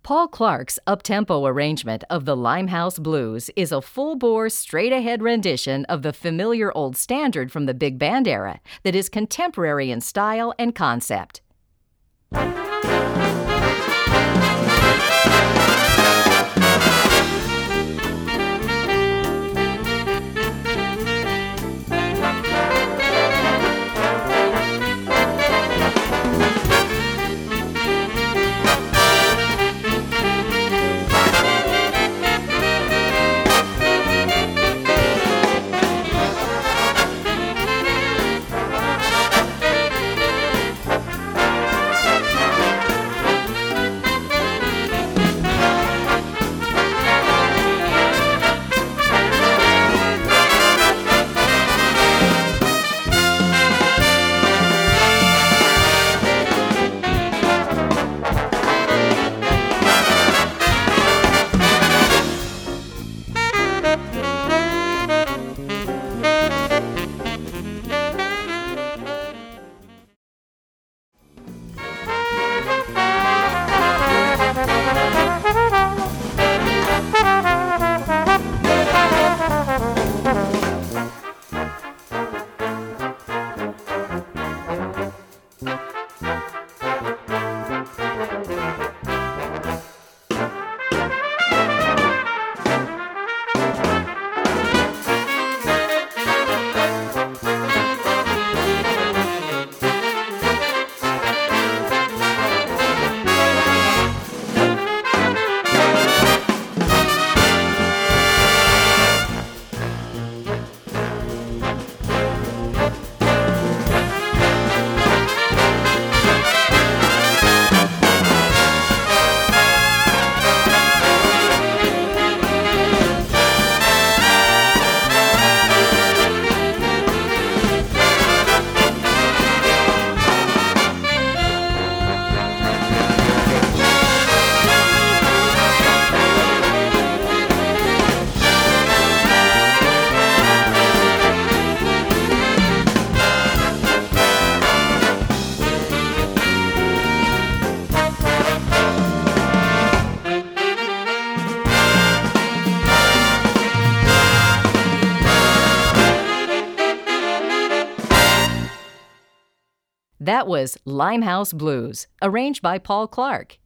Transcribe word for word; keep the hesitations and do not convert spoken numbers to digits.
Paul Clark's up-tempo arrangement of the Limehouse Blues is a full-bore, straight-ahead rendition of the familiar old standard from the big band era that is contemporary in style and concept. That was Limehouse Blues, arranged by Paul Clark.